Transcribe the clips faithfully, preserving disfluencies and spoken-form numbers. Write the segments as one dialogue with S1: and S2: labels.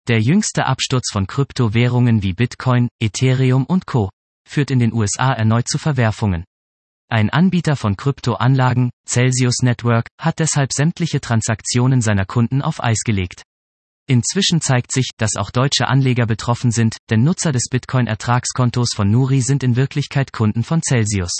S1: Der jüngste Absturz von Kryptowährungen wie Bitcoin, Ethereum und Co. führt in den U S A erneut zu Verwerfungen. Ein Anbieter von Kryptoanlagen, Celsius Network, hat deshalb sämtliche Transaktionen seiner Kunden auf Eis gelegt. Inzwischen zeigt sich, dass auch deutsche Anleger betroffen sind, denn Nutzer des Bitcoin-Ertragskontos von Nuri sind in Wirklichkeit Kunden von Celsius.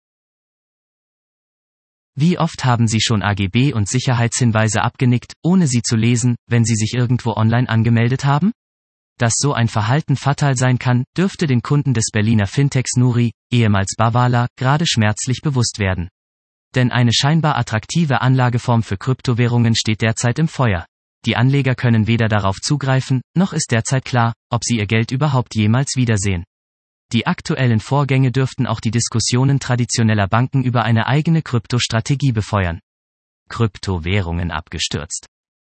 S1: Wie oft haben Sie schon A G B und Sicherheitshinweise abgenickt, ohne sie zu lesen, wenn Sie sich irgendwo online angemeldet haben? Dass so ein Verhalten fatal sein kann, dürfte den Kunden des Berliner Fintechs Nuri, ehemals Bavala, gerade schmerzlich bewusst werden. Denn eine scheinbar attraktive Anlageform für Kryptowährungen steht derzeit im Feuer. Die Anleger können weder darauf zugreifen, noch ist derzeit klar, ob sie ihr Geld überhaupt jemals wiedersehen. Die aktuellen Vorgänge dürften auch die Diskussionen traditioneller Banken über eine eigene Kryptostrategie befeuern. Kryptowährungen abgestürzt.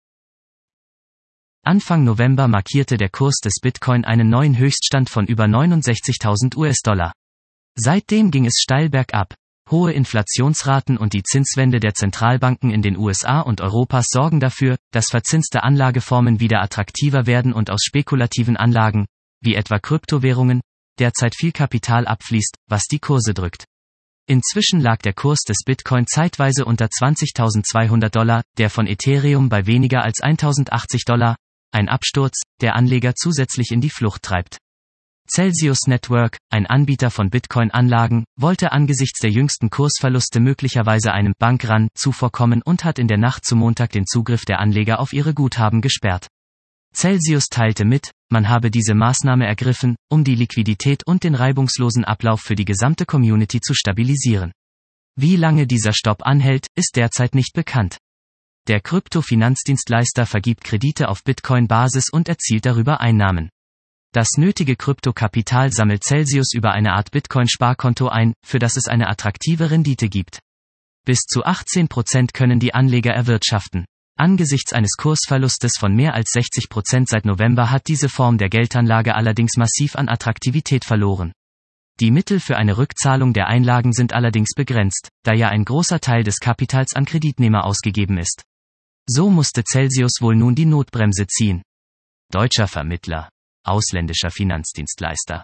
S1: Anfang November markierte der Kurs des Bitcoin einen neuen Höchststand von über neunundsechzigtausend US-Dollar. Seitdem ging es steil bergab. Hohe Inflationsraten und die Zinswende der Zentralbanken in den U S A und Europas sorgen dafür, dass verzinste Anlageformen wieder attraktiver werden und aus spekulativen Anlagen, wie etwa Kryptowährungen, derzeit viel Kapital abfließt, was die Kurse drückt. Inzwischen lag der Kurs des Bitcoin zeitweise unter zwanzigtausendzweihundert Dollar, der von Ethereum bei weniger als eintausendachtzig Dollar, ein Absturz, der Anleger zusätzlich in die Flucht treibt. Celsius Network, ein Anbieter von Bitcoin-Anlagen, wollte angesichts der jüngsten Kursverluste möglicherweise einem Bankrun zuvorkommen und hat in der Nacht zu Montag den Zugriff der Anleger auf ihre Guthaben gesperrt. Celsius teilte mit, man habe diese Maßnahme ergriffen, um die Liquidität und den reibungslosen Ablauf für die gesamte Community zu stabilisieren. Wie lange dieser Stopp anhält, ist derzeit nicht bekannt. Der Krypto-Finanzdienstleister vergibt Kredite auf Bitcoin-Basis und erzielt darüber Einnahmen. Das nötige Kryptokapital sammelt Celsius über eine Art Bitcoin-Sparkonto ein, für das es eine attraktive Rendite gibt. Bis zu achtzehn Prozent können die Anleger erwirtschaften. Angesichts eines Kursverlustes von mehr als sechzig Prozent seit November hat diese Form der Geldanlage allerdings massiv an Attraktivität verloren. Die Mittel für eine Rückzahlung der Einlagen sind allerdings begrenzt, da ja ein großer Teil des Kapitals an Kreditnehmer ausgegeben ist. So musste Celsius wohl nun die Notbremse ziehen. Deutscher Vermittler, ausländischer Finanzdienstleister.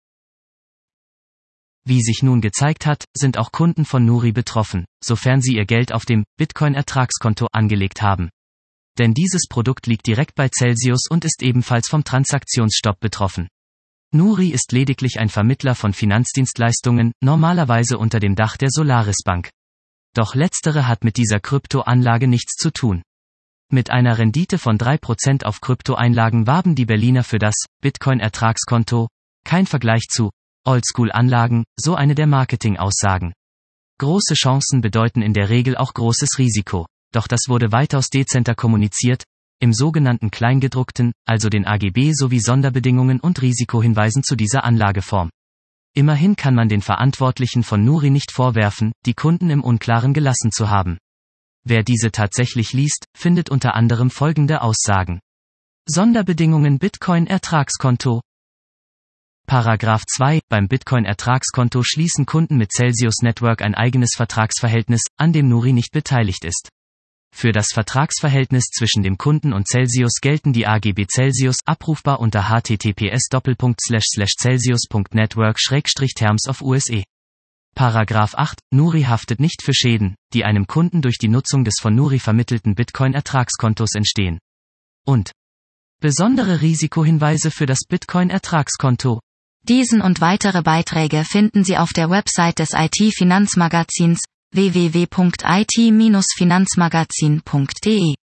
S1: Wie sich nun gezeigt hat, sind auch Kunden von Nuri betroffen, sofern sie ihr Geld auf dem Bitcoin-Ertragskonto angelegt haben. Denn dieses Produkt liegt direkt bei Celsius und ist ebenfalls vom Transaktionsstopp betroffen. Nuri ist lediglich ein Vermittler von Finanzdienstleistungen, normalerweise unter dem Dach der Solaris Bank. Doch letztere hat mit dieser Kryptoanlage nichts zu tun. Mit einer Rendite von drei Prozent auf Kryptoeinlagen warben die Berliner für das Bitcoin-Ertragskonto, kein Vergleich zu Oldschool-Anlagen, so eine der Marketing-Aussagen. Große Chancen bedeuten in der Regel auch großes Risiko, doch das wurde weitaus dezenter kommuniziert, im sogenannten Kleingedruckten, also den A G B sowie Sonderbedingungen und Risikohinweisen zu dieser Anlageform. Immerhin kann man den Verantwortlichen von Nuri nicht vorwerfen, die Kunden im Unklaren gelassen zu haben. Wer diese tatsächlich liest, findet unter anderem folgende Aussagen. Sonderbedingungen Bitcoin-Ertragskonto. Paragraph zwei. Beim Bitcoin-Ertragskonto schließen Kunden mit Celsius Network ein eigenes Vertragsverhältnis, an dem Nuri nicht beteiligt ist. Für das Vertragsverhältnis zwischen dem Kunden und Celsius gelten die A G B Celsius, abrufbar unter h t t p s Doppelpunkt Slash Slash Celsius Punkt Network Schrägstrich Terms of U S E. Paragraph acht. Nuri haftet nicht für Schäden, die einem Kunden durch die Nutzung des von Nuri vermittelten Bitcoin-Ertragskontos entstehen. Und besondere Risikohinweise für das Bitcoin-Ertragskonto.
S2: Diesen und weitere Beiträge finden Sie auf der Website des I T-Finanzmagazins w w w Punkt i t Bindestrich finanzmagazin Punkt d e.